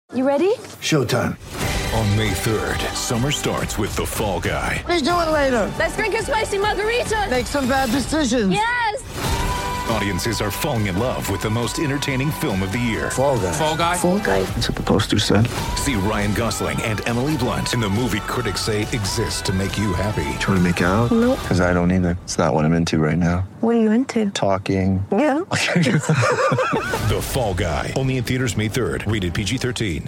You ready? Showtime. On May 3rd, summer starts with The Fall Guy. Let's do it later. Let's drink a spicy margarita. Make some bad decisions. Yes! Audiences are falling in love with the most entertaining film of the year. Fall Guy. Fall Guy? Fall Guy. That's what the poster said. See Ryan Gosling and Emily Blunt in the movie critics say exists to make you happy. Trying to make it out? Nope. Because I don't either. It's not what I'm into right now. What are you into? Talking. Yeah. The Fall Guy. Only in theaters May 3rd. Rated PG-13.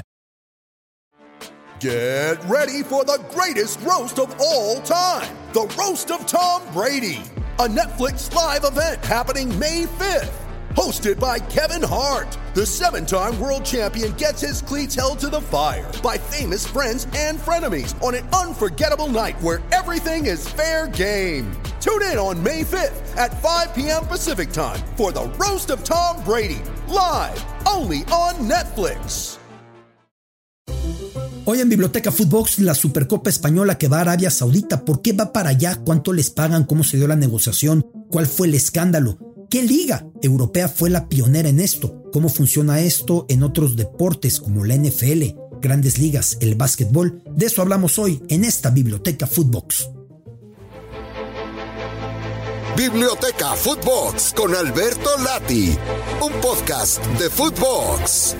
Get ready for the greatest roast of all time. The Roast of Tom Brady. A Netflix live event happening May 5th. Hosted by Kevin Hart. The 7-time world champion gets his cleats held to the fire by famous friends and frenemies on an unforgettable night where everything is fair game. Tune in on May 5th at 5 p.m. Pacific time for The Roast of Tom Brady. Live, only on Netflix. Hoy en Biblioteca Footbox, la Supercopa Española que va a Arabia Saudita. ¿Por qué va para allá? ¿Cuánto les pagan? ¿Cómo se dio la negociación? ¿Cuál fue el escándalo? ¿Qué liga europea fue la pionera en esto? ¿Cómo funciona esto en otros deportes como la NFL, Grandes Ligas, el básquetbol? De eso hablamos hoy en esta Biblioteca Footbox. Biblioteca Footbox con Alberto Lati, un podcast de Footbox.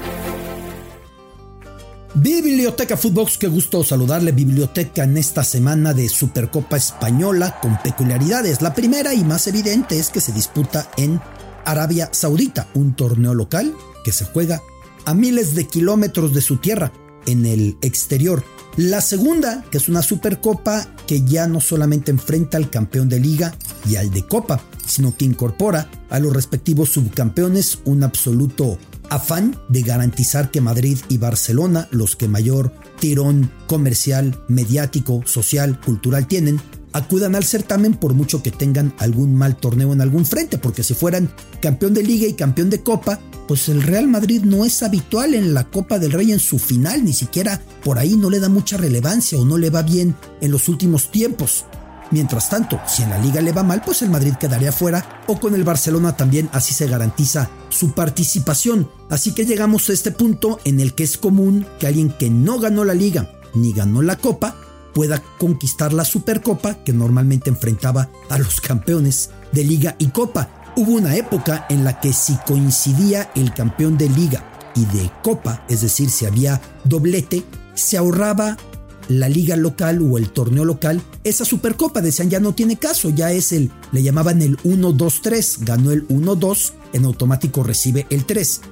Biblioteca Footbox, qué gusto saludarle. Biblioteca en esta semana de Supercopa Española con peculiaridades. La primera y más evidente es que se disputa en Arabia Saudita, un torneo local que se juega a miles de kilómetros de su tierra, en el exterior. La segunda, que es una Supercopa que ya no solamente enfrenta al campeón de Liga y al de Copa, sino que incorpora a los respectivos subcampeones, un absoluto afán de garantizar que Madrid y Barcelona, los que mayor tirón comercial, mediático, social, cultural tienen, acudan al certamen por mucho que tengan algún mal torneo en algún frente, porque si fueran campeón de Liga y campeón de Copa, pues el Real Madrid no es habitual en la Copa del Rey en su final, ni siquiera por ahí no le da mucha relevancia o no le va bien en los últimos tiempos. Mientras tanto, si en la Liga le va mal, pues el Madrid quedaría fuera, o con el Barcelona también, así se garantiza su participación. Así que llegamos a este punto en el que es común que alguien que no ganó la Liga ni ganó la Copa pueda conquistar la Supercopa, que normalmente enfrentaba a los campeones de Liga y Copa. Hubo una época en la que si coincidía el campeón de Liga y de Copa, es decir, si había doblete, se ahorraba la liga local o el torneo local esa Supercopa. Decían, ya no tiene caso, ya es le llamaban el 1-2-3, ganó el 1-2, en automático recibe el 3.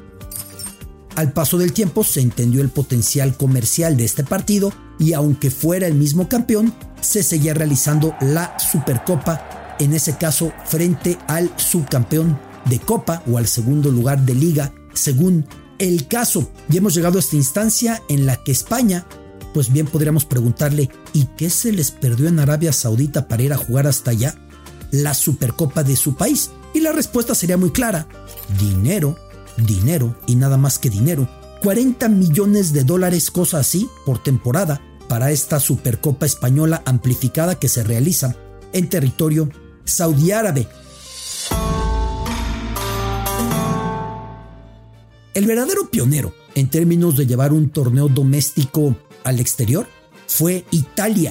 Al paso del tiempo se entendió el potencial comercial de este partido y aunque fuera el mismo campeón, se seguía realizando la Supercopa, en ese caso frente al subcampeón de Copa o al segundo lugar de Liga, según el caso. Y hemos llegado a esta instancia en la que España, pues bien podríamos preguntarle, ¿y qué se les perdió en Arabia Saudita para ir a jugar hasta allá la Supercopa de su país? Y la respuesta sería muy clara: dinero, dinero y nada más que dinero. 40 millones de dólares, cosa así, por temporada para esta Supercopa Española amplificada que se realiza en territorio saudí árabe. El verdadero pionero en términos de llevar un torneo doméstico al exterior fue Italia.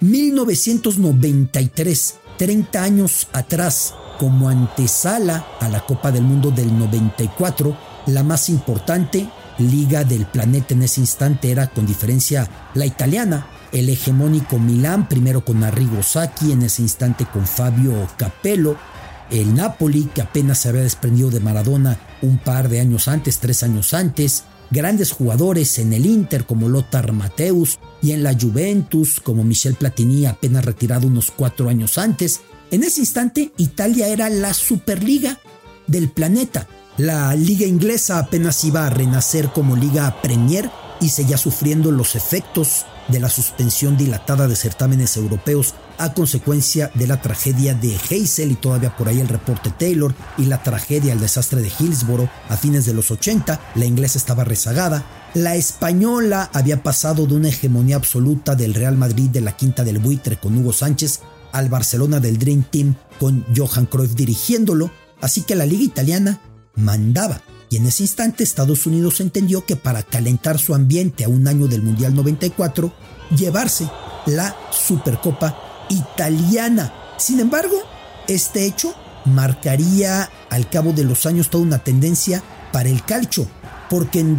1993, 30 años atrás, como antesala a la Copa del Mundo del 94, la más importante liga del planeta en ese instante era con diferencia la italiana, el hegemónico Milán, primero con Arrigo Sacchi, en ese instante con Fabio Capello, el Napoli, que apenas se había desprendido de Maradona un par de años antes, 3 años antes, grandes jugadores en el Inter como Lothar Matthäus y en la Juventus como Michel Platini, apenas retirado unos 4 años antes. En ese instante Italia era la Superliga del planeta. La liga inglesa apenas iba a renacer como liga Premier y seguía sufriendo los efectos de la suspensión dilatada de certámenes europeos a consecuencia de la tragedia de Heysel y todavía por ahí el reporte Taylor y la tragedia, el desastre de Hillsborough a fines de los 80. La inglesa estaba rezagada. La española había pasado de una hegemonía absoluta del Real Madrid de la Quinta del Buitre con Hugo Sánchez al Barcelona del Dream Team con Johan Cruyff dirigiéndolo. Así que la liga italiana mandaba. Y Y en ese instante Estados Unidos entendió que para calentar su ambiente a un año del Mundial 94, llevarse la Supercopa Italiana. Sin embargo, este hecho marcaría al cabo de los años toda una tendencia para el calcio, porque en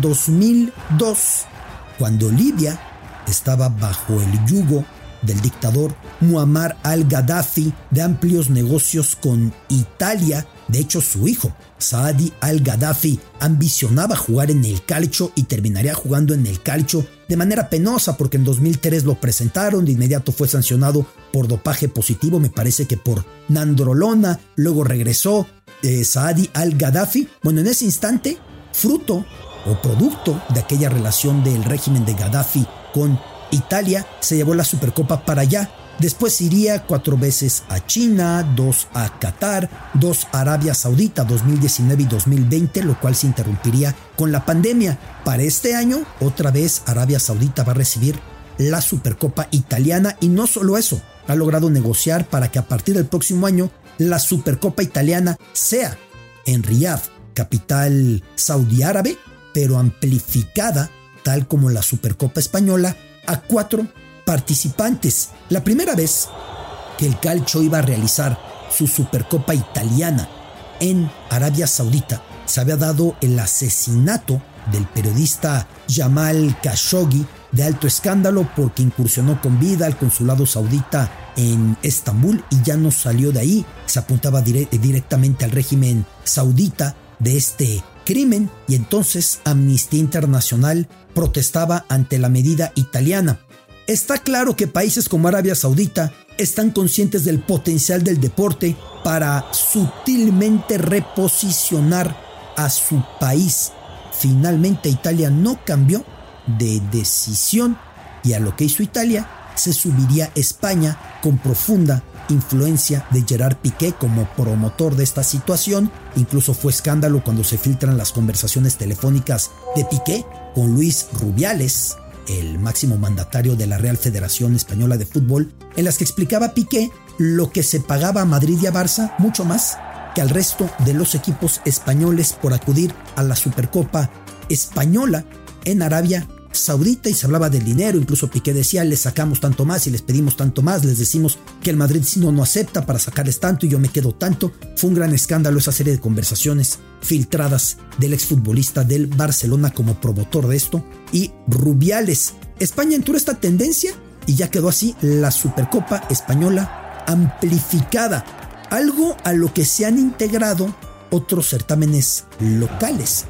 2002, cuando Libia estaba bajo el yugo del dictador Muammar al-Gaddafi de amplios negocios con Italia, de hecho su hijo, Saadi al-Gaddafi, ambicionaba jugar en el calcio y terminaría jugando en el calcio de manera penosa, porque en 2003 lo presentaron, de inmediato fue sancionado por dopaje positivo, me parece que por nandrolona, luego regresó Saadi al-Gaddafi. Bueno, en ese instante, fruto o producto de aquella relación del régimen de Gaddafi con Italia, se llevó la Supercopa para allá. Después iría 4 veces a China, 2 a Qatar, 2 a Arabia Saudita, 2019 y 2020, lo cual se interrumpiría con la pandemia. Para este año, otra vez Arabia Saudita va a recibir la Supercopa Italiana, y no solo eso, ha logrado negociar para que a partir del próximo año la Supercopa Italiana sea en Riyadh, capital saudí árabe, pero amplificada, tal como la Supercopa Española, a 4 participantes. La primera vez que el calcio iba a realizar su Supercopa Italiana en Arabia Saudita, se había dado el asesinato del periodista Jamal Khashoggi, de alto escándalo porque incursionó con vida al consulado saudita en Estambul y ya no salió de ahí. Se apuntaba directamente al régimen saudita de este crimen, y entonces Amnistía Internacional protestaba ante la medida italiana. Está claro que países como Arabia Saudita están conscientes del potencial del deporte para sutilmente reposicionar a su país. Finalmente Italia no cambió de decisión, y a lo que hizo Italia se subiría España, con profunda influencia de Gerard Piqué como promotor de esta situación. Incluso fue escándalo cuando se filtran las conversaciones telefónicas de Piqué con Luis Rubiales, el máximo mandatario de la Real Federación Española de Fútbol, en las que explicaba Piqué lo que se pagaba a Madrid y a Barça, mucho más que al resto de los equipos españoles, por acudir a la Supercopa Española en Arabia Saudita, y se hablaba del dinero. Incluso Piqué decía: les sacamos tanto más y les pedimos tanto más, les decimos que el Madrid si no acepta para sacarles tanto y yo me quedo tanto. Fue un gran escándalo esa serie de conversaciones filtradas del exfutbolista del Barcelona como promotor de esto, y Rubiales. España entró esta tendencia y ya quedó así la Supercopa Española amplificada, algo a lo que se han integrado otros certámenes locales.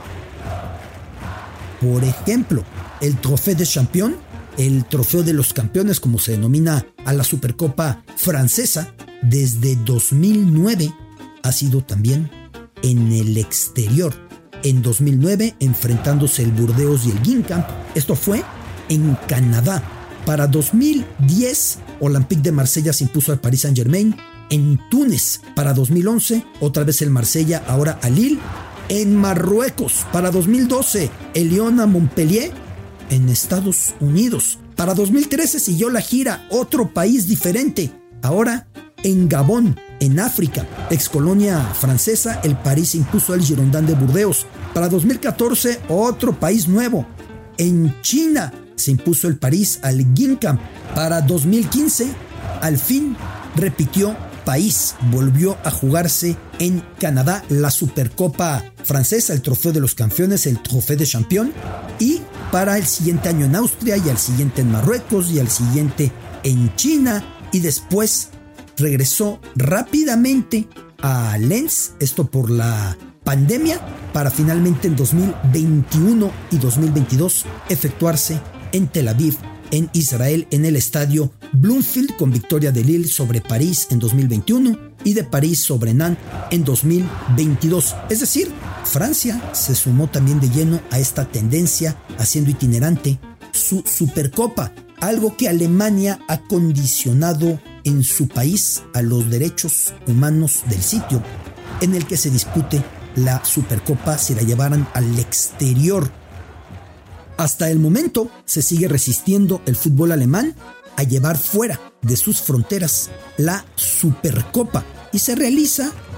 Por ejemplo, el Trophée des Champions, el trofeo de los campeones, como se denomina a la Supercopa francesa, desde 2009 ha sido también en el exterior. En 2009, enfrentándose el Burdeos y el Guingamp. Esto fue en Canadá. Para 2010, Olympique de Marsella se impuso al Paris Saint-Germain en Túnez. Para 2011, otra vez el Marsella, ahora a Lille. En Marruecos, para 2012, el Lyon a Montpellier, en Estados Unidos. Para 2013 siguió la gira, otro país diferente, ahora en Gabón, en África, ex colonia francesa, el París se impuso al Girondin de Burdeos. Para 2014, otro país nuevo, en China se impuso el París al Guingamp. Para 2015, al fin repitió país, volvió a jugarse en Canadá la Supercopa francesa, el trofeo de los campeones, el Trophée des Champions, y para el siguiente año en Austria, y al siguiente en Marruecos, y al siguiente en China, y después regresó rápidamente a Lens, esto por la pandemia, para finalmente en 2021 y 2022 efectuarse en Tel Aviv, en Israel, en el estadio Bloomfield, con victoria de Lille sobre París en 2021 y de París sobre Nantes en 2022. Es decir, Francia se sumó también de lleno a esta tendencia, haciendo itinerante su Supercopa, algo que Alemania ha condicionado en su país a los derechos humanos del sitio en el que se dispute la Supercopa si la llevaran al exterior. Hasta el momento se sigue resistiendo el fútbol alemán a llevar fuera de sus fronteras la Supercopa, y se realiza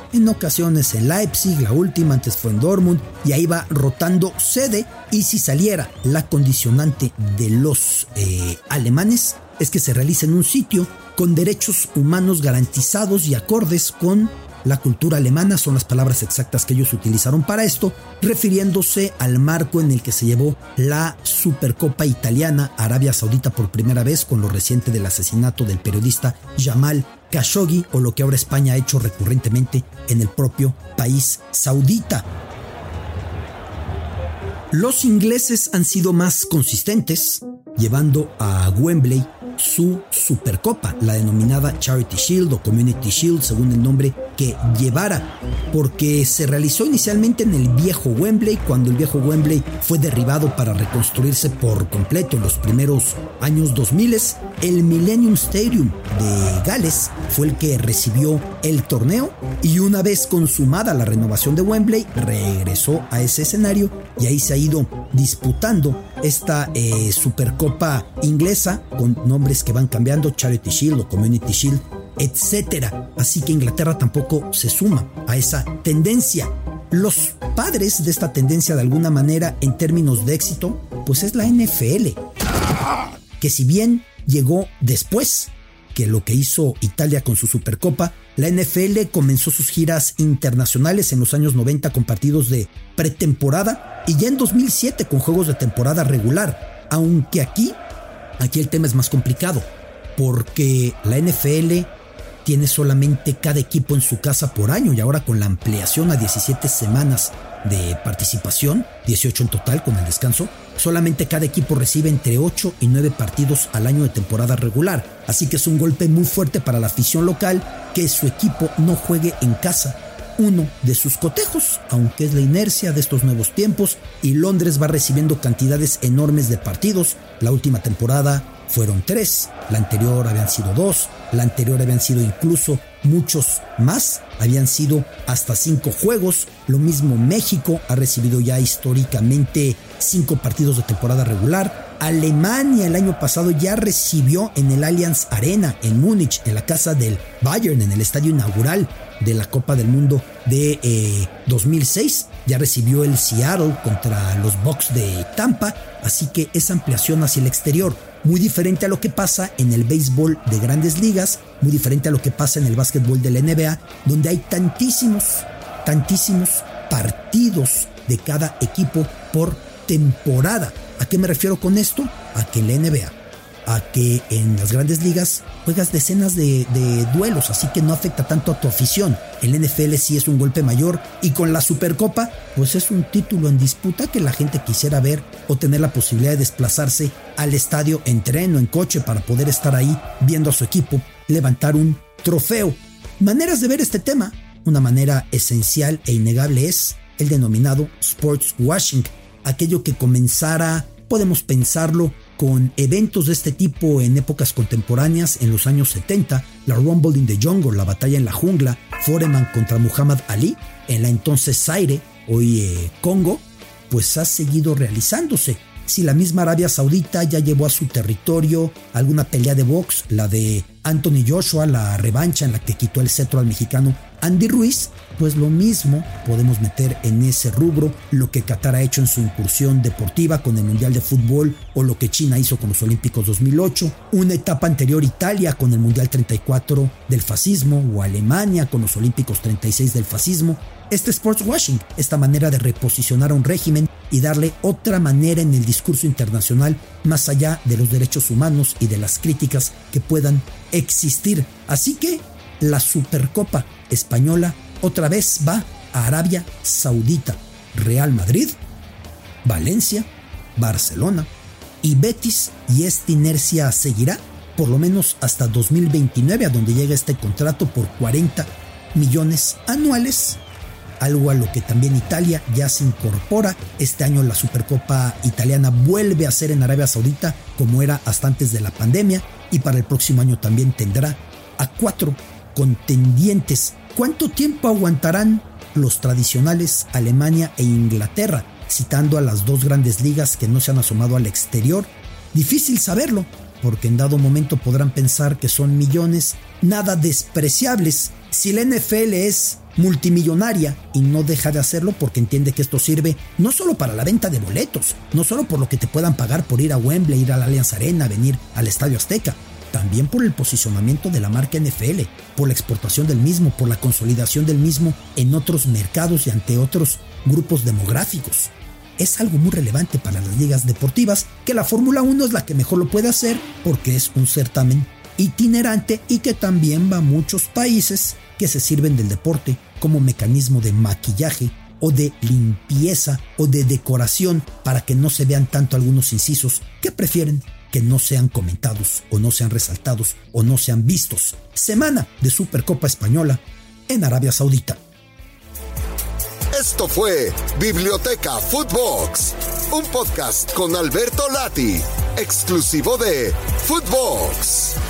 en ocasiones en Leipzig, la última antes fue en Dortmund, y ahí va rotando sede. Y si saliera la condicionante de los alemanes, es que se realiza en un sitio con derechos humanos garantizados y acordes con la cultura alemana, son las palabras exactas que ellos utilizaron para esto, refiriéndose al marco en el que se llevó la Supercopa Italiana a Arabia Saudita por primera vez, con lo reciente del asesinato del periodista Jamal Khashoggi, o lo que ahora España ha hecho recurrentemente en el propio país saudita. Los ingleses han sido más consistentes, llevando a Wembley su Supercopa, la denominada Charity Shield o Community Shield, según el nombre que llevara, porque se realizó inicialmente en el viejo Wembley, cuando el viejo Wembley fue derribado para reconstruirse por completo en los primeros años 2000. El Millennium Stadium de Gales fue el que recibió el torneo, y una vez consumada la renovación de Wembley, regresó a ese escenario y ahí se ha ido disputando esta Supercopa inglesa con nombres que van cambiando, Charity Shield o Community Shield, etcétera. Así que Inglaterra tampoco se suma a esa tendencia. Los padres de esta tendencia, de alguna manera, en términos de éxito, pues es la NFL, que si bien llegó después que lo que hizo Italia con su Supercopa, la NFL comenzó sus giras internacionales en los años 90 con partidos de pretemporada y ya en 2007 con juegos de temporada regular, aunque aquí el tema es más complicado, porque la NFL tiene solamente cada equipo en su casa por año, y ahora con la ampliación a 17 semanas de participación, 18 en total con el descanso, solamente cada equipo recibe entre 8 y 9 partidos al año de temporada regular. Así que es un golpe muy fuerte para la afición local que su equipo no juegue en casa. Uno de sus cotejos, aunque es la inercia de estos nuevos tiempos, y Londres va recibiendo cantidades enormes de partidos. La última temporada fueron 3, la anterior habían sido 2, la anterior habían sido incluso muchos más, habían sido hasta 5 juegos. Lo mismo México ha recibido ya históricamente 5 partidos de temporada regular. Alemania el año pasado ya recibió en el Allianz Arena en Múnich, en la casa del Bayern, en el estadio inaugural de la Copa del Mundo de 2006, ya recibió el Seattle contra los Bucks de Tampa, así que esa ampliación hacia el exterior, muy diferente a lo que pasa en el béisbol de grandes ligas, muy diferente a lo que pasa en el básquetbol de la NBA, donde hay tantísimos partidos de cada equipo por temporada. ¿A qué me refiero con esto? A que en la NBA, a que en las grandes ligas juegas decenas de duelos, así que no afecta tanto a tu afición. El NFL sí es un golpe mayor, y con la Supercopa pues es un título en disputa que la gente quisiera ver o tener la posibilidad de desplazarse al estadio en tren o en coche para poder estar ahí viendo a su equipo levantar un trofeo. Maneras de ver este tema. Una manera esencial e innegable es el denominado sports washing, aquello que comenzara, podemos pensarlo, con eventos de este tipo en épocas contemporáneas. En los años 70, la Rumble in the Jungle, la batalla en la jungla, Foreman contra Muhammad Ali, en la entonces Zaire, hoy Congo, pues ha seguido realizándose. Si la misma Arabia Saudita ya llevó a su territorio alguna pelea de box, la de Anthony Joshua, la revancha en la que quitó el cetro al mexicano Andy Ruiz, pues lo mismo podemos meter en ese rubro lo que Qatar ha hecho en su incursión deportiva con el Mundial de Fútbol, o lo que China hizo con los Olímpicos 2008, una etapa anterior Italia con el Mundial 34 del fascismo, o Alemania con los Olímpicos 36 del fascismo. Este sports washing, esta manera de reposicionar a un régimen y darle otra manera en el discurso internacional, más allá de los derechos humanos y de las críticas que puedan existir. Así que la Supercopa española otra vez va a Arabia Saudita. Real Madrid, Valencia, Barcelona y Betis, y esta inercia seguirá por lo menos hasta 2029, a donde llega este contrato por 40 millones anuales. Algo a lo que también Italia ya se incorpora. Este año la Supercopa italiana vuelve a ser en Arabia Saudita, como era hasta antes de la pandemia, y para el próximo año también tendrá a 4 contendientes. ¿Cuánto tiempo aguantarán los tradicionales Alemania e Inglaterra, citando a las dos grandes ligas que no se han asomado al exterior? Difícil saberlo, porque en dado momento podrán pensar que son millones nada despreciables. Si la NFL es multimillonaria y no deja de hacerlo porque entiende que esto sirve no solo para la venta de boletos, no solo por lo que te puedan pagar por ir a Wembley, ir a la Allianz Arena, venir al Estadio Azteca, también por el posicionamiento de la marca NFL, por la exportación del mismo, por la consolidación del mismo en otros mercados y ante otros grupos demográficos. Es algo muy relevante para las ligas deportivas, que la Fórmula 1 es la que mejor lo puede hacer porque es un certamen itinerante y que también va a muchos países que se sirven del deporte como mecanismo de maquillaje o de limpieza o de decoración para que no se vean tanto algunos incisos que prefieren que no sean comentados o no sean resaltados o no sean vistos. Semana de Supercopa Española en Arabia Saudita. Esto fue Biblioteca Footbox, un podcast con Alberto Lati, exclusivo de Footbox.